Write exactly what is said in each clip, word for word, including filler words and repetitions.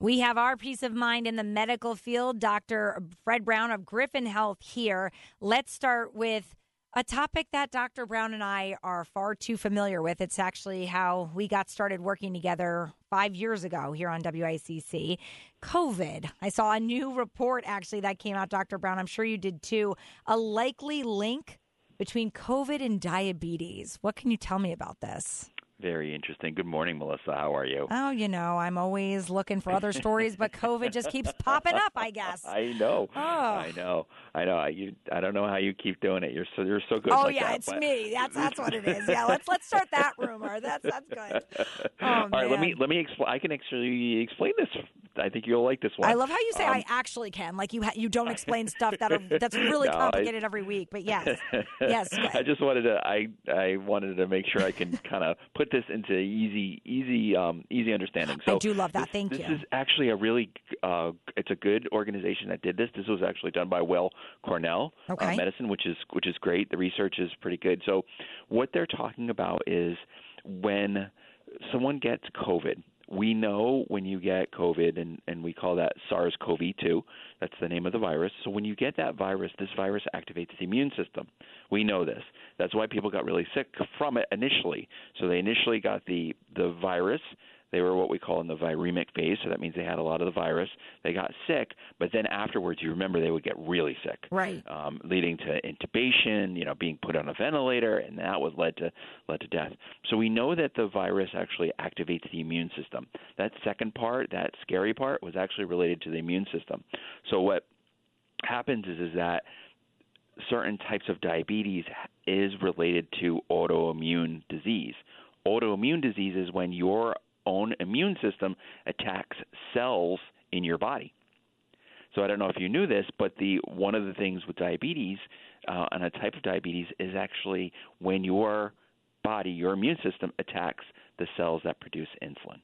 We have our peace of mind in the medical field. Doctor Fred Brown of Griffin Health here. Let's start with a topic that Doctor Brown and I are far too familiar with. It's actually how we got started working together five years ago here on W I C C. COVID. I saw a new report actually that came out, Doctor Brown. I'm sure you did too. A likely link between COVID and diabetes. What can you tell me about this? Very interesting. Good morning, Melissa. How are you? Oh, you know, I'm always looking for other stories, but COVID just keeps popping up, I guess. I know. Oh. I know. I know. I, you, I don't know how you keep doing it. You're so you're so good. Oh like yeah, that, it's but... me. That's that's what it is. Yeah, let's let's start that rumor. That's that's good. Oh, All right, man. let me let me explain. I can actually explain this. I think you'll like this one. I love how you say um, I actually can. Like you ha- you don't explain stuff that are that's really no, complicated I, every week. But yes, yes. I just wanted to. I I wanted to make sure I can kind of put this into easy easy um, easy understanding. So I do love that. This, Thank this you. This is actually a really. Uh, it's a good organization that did this. This was actually done by Weill Cornell okay. uh, Medicine, which is which is great. The research is pretty good. So what they're talking about is when someone gets COVID. We know when you get COVID, and, and we call that SARS-C o V two. That's the name of the virus. So when you get that virus, this virus activates the immune system. We know this. That's why people got really sick from it initially. So they initially got the, the virus. They were what we call in the viremic phase, so that means they had a lot of the virus. They got sick, but then afterwards, you remember they would get really sick, right? Um, leading to intubation, you know, being put on a ventilator, and that was led to led to death. So we know that the virus actually activates the immune system. That second part, that scary part, was actually related to the immune system. So what happens is is that certain types of diabetes is related to autoimmune disease. Autoimmune disease is when your own immune system attacks cells in your body. So I don't know if you knew this, but the one of the things with diabetes uh, and a type of diabetes is actually when your body, your immune system, attacks the cells that produce insulin.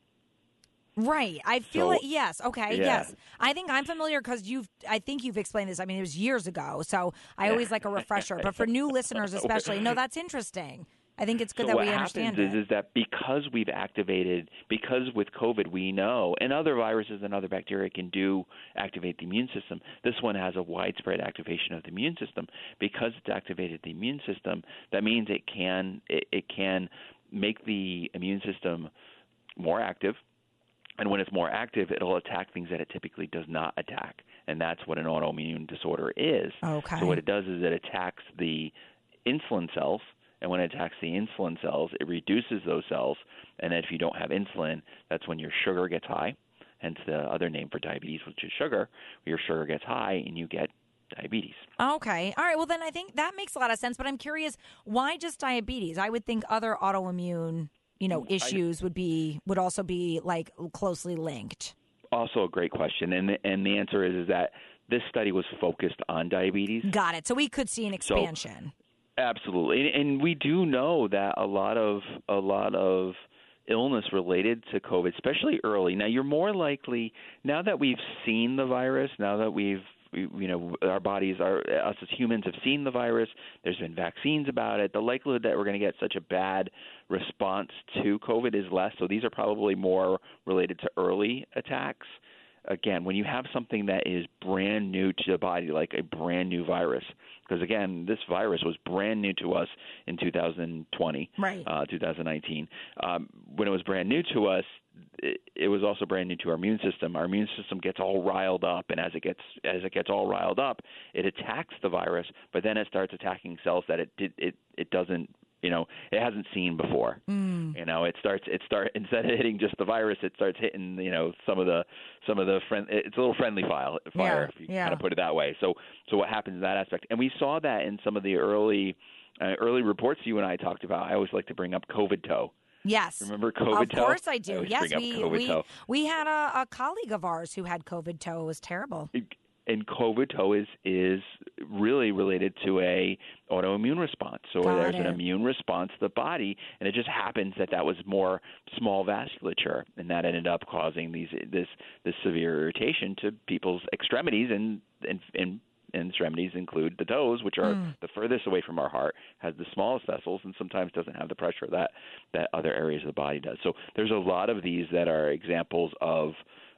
Right. I feel so, like, yes. Okay. Yeah. Yes. I think I'm familiar because you've, I think you've explained this. I mean, it was years ago. So I always like a refresher. But for new listeners especially, no, that's interesting. I think it's good so that what we understand happens it. is, is that because we've activated, because with COVID we know, and other viruses and other bacteria can do activate the immune system, this one has a widespread activation of the immune system. Because it's activated the immune system, that means it can it, it can make the immune system more active. And when it's more active, it'll attack things that it typically does not attack. And that's what an autoimmune disorder is. Okay. So what it does is it attacks the insulin cells. And when it attacks the insulin cells, it reduces those cells. And if you don't have insulin, that's when your sugar gets high, hence the other name for diabetes, which is sugar. Your sugar gets high and you get diabetes. Okay. All right. Well, then I think that makes a lot of sense. But I'm curious, why just diabetes? I would think other autoimmune, you know, issues I, would be would also be like closely linked. Also a great question. And the, and the answer is, is that this study was focused on diabetes. Got it. So we could see an expansion. So, absolutely, and we do know that a lot of a lot of illness related to COVID, especially early. Now, you're more likely now that we've seen the virus, now that we've you know our bodies, our us as humans have seen the virus. There's been vaccines about it. The likelihood that we're going to get such a bad response to COVID is less. So these are probably more related to early attacks. Again, when you have something that is brand new to the body, like a brand new virus, because, again, this virus was brand new to us in two thousand twenty, right. uh, two thousand nineteen. Um, when it was brand new to us, it, it was also brand new to our immune system. Our immune system gets all riled up, and as it gets as it gets all riled up, it attacks the virus, but then it starts attacking cells that it did it it doesn't. You know, it hasn't seen before. Mm. You know, it starts. It start instead of hitting just the virus, it starts hitting. You know, some of the some of the friend. It's a little friendly fire, fire yeah, if you yeah. kind of put it that way. So, so what happens in that aspect? And we saw that in some of the early uh, early reports you and I talked about. I always like to bring up COVID toe. Yes. Remember COVID toe? Of course I do. I yes, we we, toe. we had a, a colleague of ours who had COVID toe. It was terrible. It, And COVID toe is is really related to a autoimmune response. So Got there's it. an immune response to the body, and it just happens that that was more small vasculature, and that ended up causing these this this severe irritation to people's extremities, and and, and and extremities include the toes, which are mm. the furthest away from our heart, has the smallest vessels, and sometimes doesn't have the pressure that that other areas of the body does. So there's a lot of these that are examples of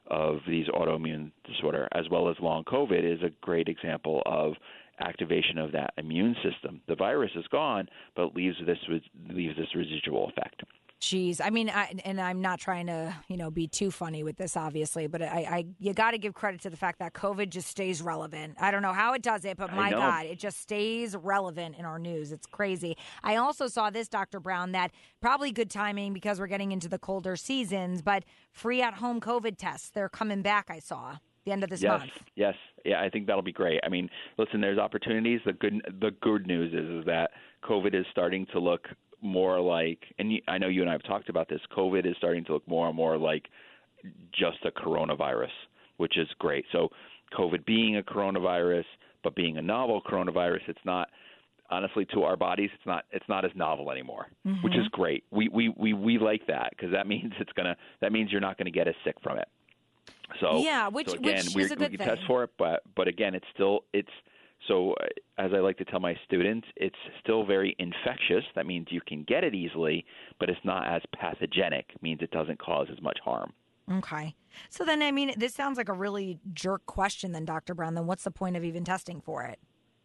of these autoimmune disorder, as well as long COVID, is a great example of activation of that immune system. The virus is gone, but leaves this leaves this residual effect. Jeez, I mean, I, and I'm not trying to, you know, be too funny with this, obviously, but I, I you got to give credit to the fact that COVID just stays relevant. I don't know how it does it, but my God, it just stays relevant in our news. It's crazy. I also saw this, Doctor Brown, that probably good timing because we're getting into the colder seasons, but free at-home COVID tests, they're coming back, I saw. The end of this yes, month. Yes, yeah, I think that'll be great. I mean, listen, there's opportunities. The good, the good news is, is that COVID is starting to look more like, and I know you and I have talked about this, COVID is starting to look more and more like just a coronavirus, which is great. So COVID being a coronavirus, but being a novel coronavirus, it's not, honestly, to our bodies, it's not it's not as novel anymore, mm-hmm. which is great. We we we, we like that because that means it's gonna that means you're not going to get as sick from it. So yeah, which, so again, which is a good we can thing. test for it, but but again, it's still it's so as I like to tell my students, it's still very infectious. That means you can get it easily, but it's not as pathogenic. It means it doesn't cause as much harm. Okay. So then, I mean, this sounds like a really jerk question then, Doctor Brown. Then what's the point of even testing for it?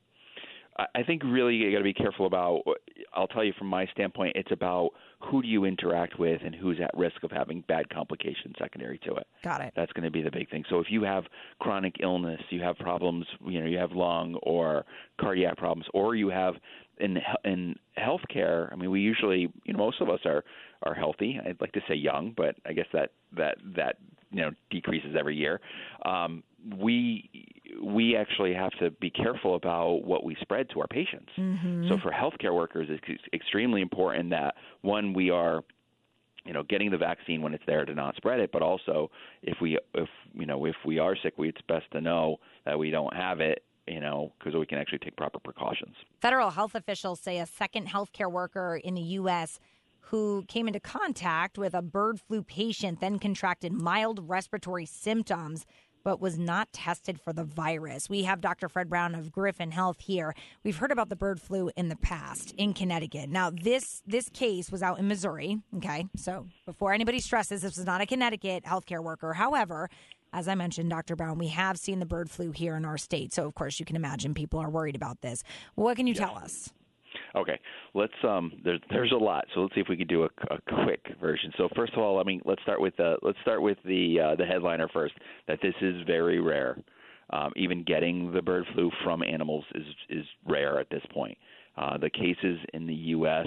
I think really you got to be careful about, I'll tell you from my standpoint, it's about who do you interact with and who's at risk of having bad complications secondary to it. Got it. That's going to be the big thing. So if you have chronic illness, you have problems, you know, you have lung or cardiac problems, or you have in in healthcare, I mean, we usually, you know, most of us are, are healthy. I'd like to say young, but I guess that, that, that you know, decreases every year. Um, we we actually have to be careful about what we spread to our patients. Mm-hmm. So for healthcare workers, it's extremely important that, one, we are, you know, getting the vaccine when it's there to not spread it, but also if we if you know if we are sick, we, it's best to know that we don't have it, you know, because we can actually take proper precautions. Federal health officials say a second healthcare worker in the U S who came into contact with a bird flu patient then contracted mild respiratory symptoms but was not tested for the virus. We have Doctor Fred Brown of Griffin Health here. We've heard about the bird flu in the past in Connecticut. Now, this this case was out in Missouri, okay? So before anybody stresses, this was not a Connecticut healthcare worker. However, as I mentioned, Doctor Brown, we have seen the bird flu here in our state. So, of course, you can imagine people are worried about this. What can you yeah. tell us? Okay, let's. Um, there's there's a lot, so let's see if we can do a, a quick version. So first of all, I mean, let's start with the let's start with the uh, the headliner first. That this is very rare. Um, even getting the bird flu from animals is is rare at this point. Uh, the cases in the U S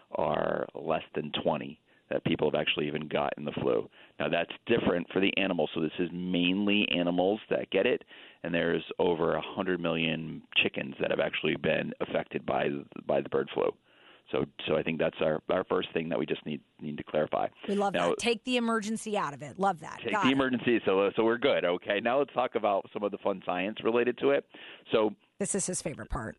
are less than twenty that people have actually even gotten the flu. Now that's different for the animals. So this is mainly animals that get it, and there's over a hundred million chickens that have actually been affected by by the bird flu. So, so I think that's our, our first thing that we just need need to clarify. We love now, that. Take the emergency out of it. Love that. Take Got the it. emergency. So, so we're good. Okay. Now let's talk about some of the fun science related to it. So this is his favorite part.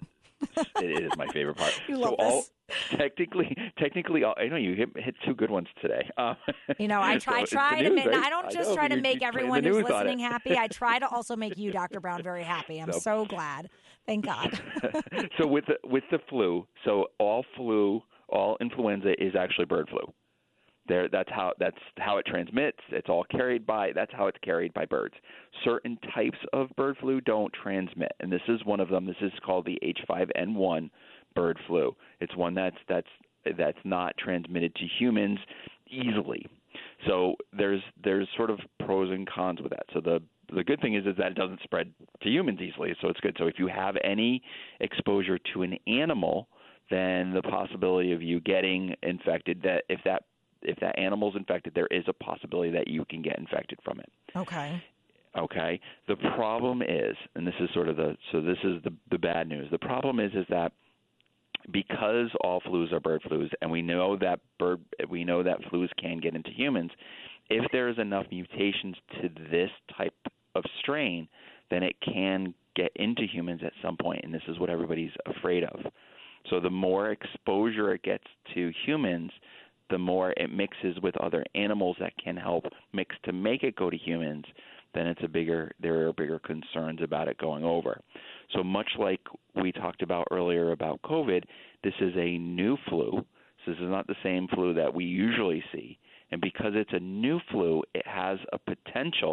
It is my favorite part. You so love all, this. Technically, technically, all, I know you hit, hit two good ones today. Um, you know, I try, so try to news, make. right? I don't just I know, try to you, make you everyone who's listening it. happy. I try to also make you, Doctor Brown, very happy. I'm so, so glad. Thank God. So with the, with the flu, so all flu, all influenza is actually bird flu. There, that's how that's how it transmits. It's all carried by. That's how it's carried by birds. Certain types of bird flu don't transmit, and this is one of them. This is called the H five N one bird flu. It's one that's that's that's not transmitted to humans easily. So there's there's sort of pros and cons with that. So the the good thing is is that it doesn't spread to humans easily. So it's good. So if you have any exposure to an animal, then the possibility of you getting infected, that if that if that animal's infected, there is a possibility that you can get infected from it. Okay. Okay. The problem is, and this is sort of the so this is the the bad news. The problem is is that because all flus are bird flus, and we know that bird we know that flus can get into humans, if there's enough mutations to this type of strain, then it can get into humans at some point, and this is what everybody's afraid of. So the more exposure it gets to humans, the more it mixes with other animals that can help mix to make it go to humans, then it's a bigger there are bigger concerns about it going over. So much like we talked about earlier about COVID, this is a new flu. So this is not the same flu that we usually see. And because it's a new flu, it has a potential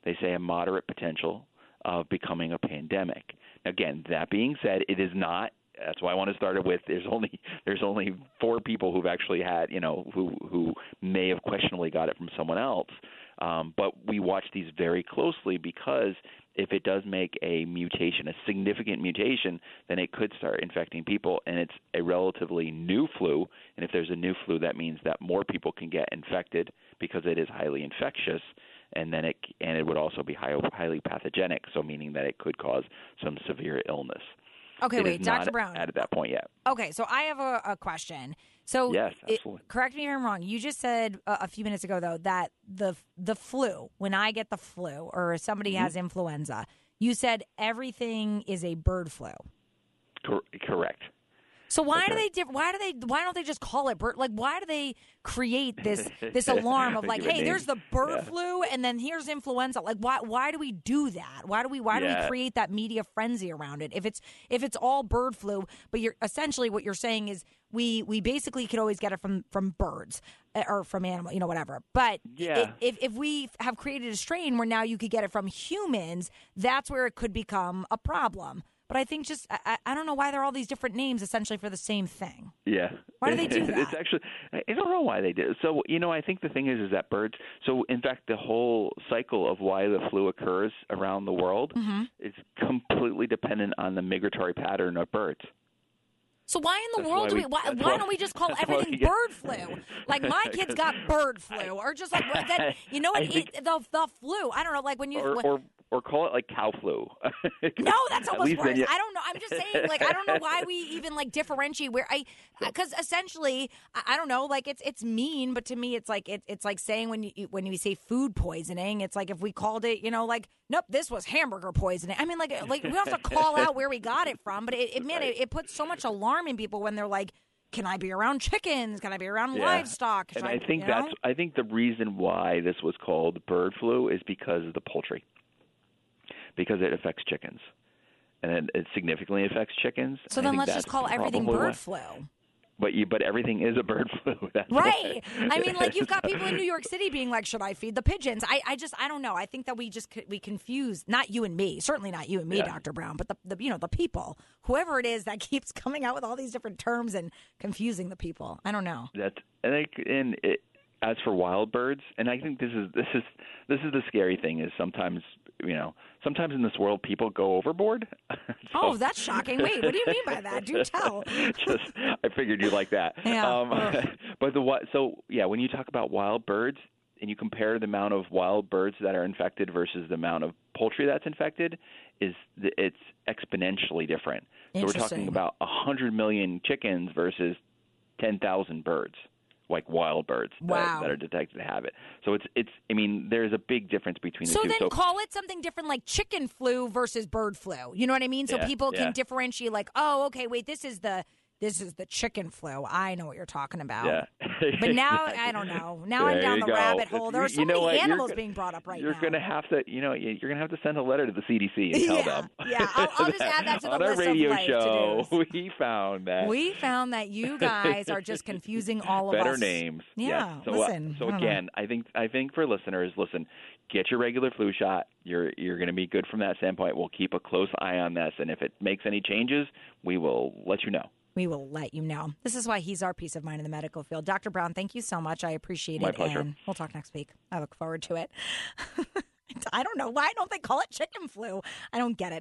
they say a moderate potential of becoming a pandemic. Again, that being said, it is not. That's why I want to start it with. There's only there's only four people who've actually had, you know, who who may have questionably got it from someone else. Um, but we watch these very closely because if it does make a mutation, a significant mutation, then it could start infecting people, and it's a relatively new flu. And if there's a new flu, that means that more people can get infected because it is highly infectious, and then it and it would also be high, highly pathogenic, so meaning that it could cause some severe illness. Okay, it wait, is Doctor not Brown. At that point yet. Okay, so I have a, a question. So, yes, absolutely. It, correct me if I'm wrong. You just said a, a few minutes ago, though, that the the flu, when I get the flu or somebody mm-hmm. has influenza, you said everything is a bird flu. Cor- correct. So why That's do right. they? Why do they? Why don't they just call it bird? Like, why do they create this this alarm of like, hey, there's the bird yeah. flu, and then here's influenza? Like, why? Why do we do that? Why do we? Why yeah. do we create that media frenzy around it? If it's if it's all bird flu, but you're essentially what you're saying is we we basically could always get it from from birds or from animal, you know, whatever. But yeah. if if we have created a strain where now you could get it from humans, that's where it could become a problem. But I think just, I, I don't know why there are all these different names essentially for the same thing. Yeah. Why do they do that? It's actually, I don't know why they do. So, you know, I think the thing is, is that birds, so in fact, the whole cycle of why the flu occurs around the world mm-hmm. is completely dependent on the migratory pattern of birds. So why in the That's world do we, we why, why, why, don't we just call everything we get, bird flu? Like my kids got bird flu or just like, that, you know what, think, it, the, the flu, I don't know, like when you. Or, when, or, or call it like cow flu. No, that's almost worse. You, I don't know. I'm just saying, like, I don't know why we even like differentiate where I, because essentially, I, I don't know, like it's it's mean, but to me, it's like it, it's like saying when you when you say food poisoning, it's like if we called it, you know, like nope, this was hamburger poisoning. I mean, like like we have to call out where we got it from, but it, it man, it, it puts so much alarm in people when they're like, can I be around chickens? Can I be around yeah. livestock? And I, I think you that's know? I think the reason why this was called bird flu is because of the poultry. Because it affects chickens, and it, it significantly affects chickens. So then let's just call everything bird flu. But you, but everything is a bird flu. That's right. Why. I mean, like you've got people in New York City being like, "Should I feed the pigeons?" I, I just, I don't know. I think that we just we confuse, not you and me, certainly not you and me, yeah. Doctor Brown, but the, the you know the people, whoever it is that keeps coming out with all these different terms and confusing the people. I don't know. That's and I, and it, as for wild birds, and I think this is this is this is the scary thing is sometimes. You know, sometimes in this world, people go overboard. so, oh, that's shocking. Wait, what do you mean by that? Do tell. Just, I figured you'd like that. Yeah. Um, but the what? So yeah, when you talk about wild birds and you compare the amount of wild birds that are infected versus the amount of poultry that's infected, is it's exponentially different. So we're talking about a hundred million chickens versus ten thousand birds. Like wild birds wow. that, that are detected to have it. So it's it's. I mean, there's a big difference between the so two. Then so then call it something different, like chicken flu versus bird flu. You know what I mean? So yeah, people can yeah. differentiate. Like, oh, okay, wait, this is the this is the chicken flu. I know what you're talking about. Yeah. But now I don't know. Now there I'm down the go. rabbit hole. There are so you know many what? animals you're, being brought up right you're now. You're going to have to, you know, you're going to have to send a letter to the C D C and tell yeah, them. Yeah, I'll, I'll just add that to the On list our radio of life show, to-dos. we found that. We found that you guys are just confusing all of Better us. Better names. Yeah, yes. So, listen. Uh, so I again, know. I think I think for listeners, listen, get your regular flu shot. You're you're going to be good from that standpoint. We'll keep a close eye on this, and if it makes any changes, we will let you know. We will let you know. This is why he's our peace of mind in the medical field. Doctor Brown, thank you so much. I appreciate My it. pleasure. And we'll talk next week. I look forward to it. I don't know. Why don't they call it chicken flu? I don't get it.